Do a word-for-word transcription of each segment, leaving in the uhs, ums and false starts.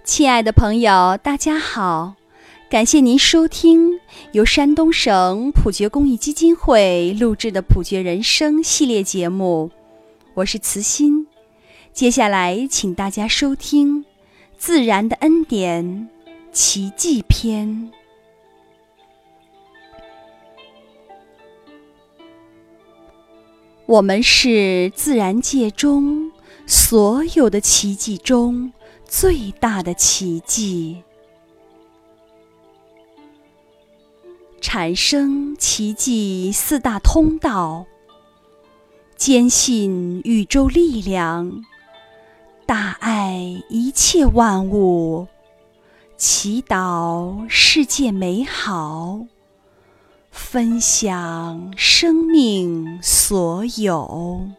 亲爱的朋友，大家好，感谢您收听由山东省普觉公益基金会录制的普觉人生系列节目，我是慈心。接下来请大家收听自然的恩典奇迹篇。我们是自然界中所有的奇迹中最大的奇迹。产生奇迹四大通道：坚信宇宙力量，大爱一切万物，祈祷世界美好，分享生命所有。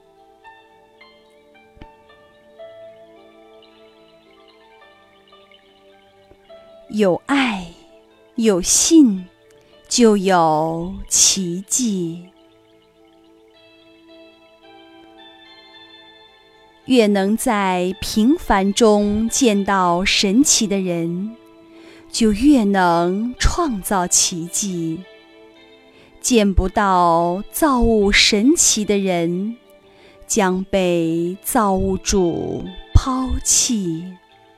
有爱，有信，就有奇迹。越能在平凡中见到神奇的人，就越能创造奇迹。见不到造物神奇的人，将被造物主抛弃。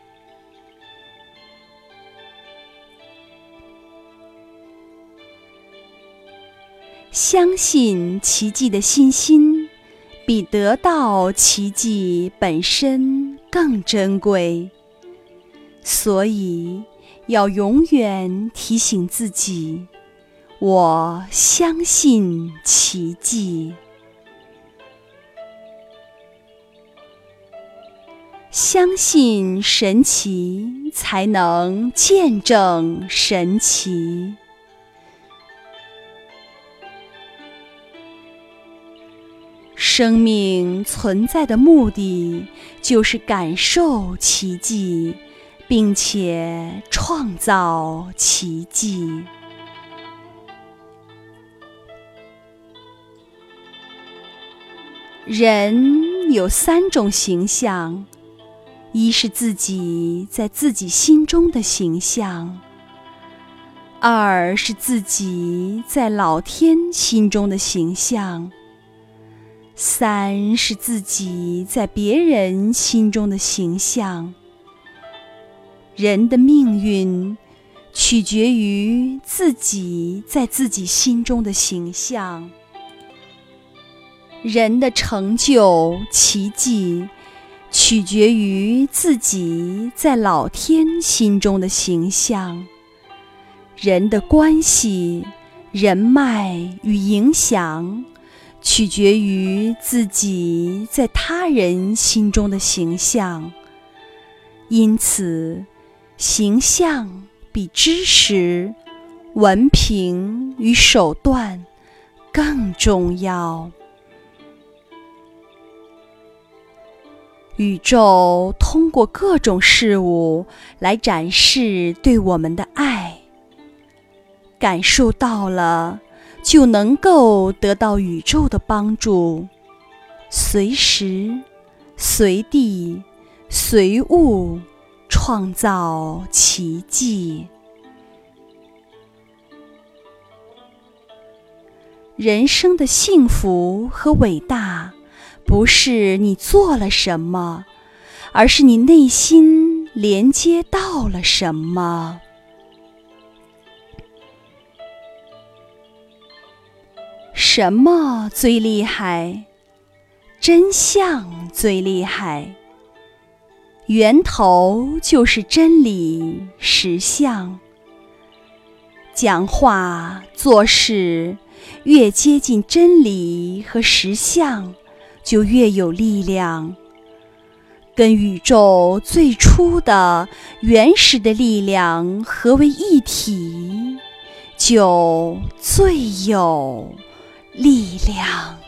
相信奇迹的信心，比得到奇迹本身更珍贵。所以，要永远提醒自己，我相信奇迹。相信神奇，才能见证神奇。生命存在的目的，就是感受奇迹，并且创造奇迹。人有三种形象：一是自己在自己心中的形象；二是自己在老天心中的形象；三是自己在别人心中的形象。人的命运取决于自己在自己心中的形象。人的成就奇迹取决于自己在老天心中的形象。人的关系、人脉与影响取决于自己在他人心中的形象。因此，形象比知识、文凭与手段更重要。宇宙通过各种事物来展示对我们的爱，感受到了，就能够得到宇宙的帮助，随时、随地、随物创造奇迹。人生的幸福和伟大，不是你做了什么，而是你内心连接到了什么。什么最厉害？真相最厉害。源头就是真理实相。讲话做事越接近真理和实相，就越有力量。跟宇宙最初的原始的力量合为一体，就最有力量。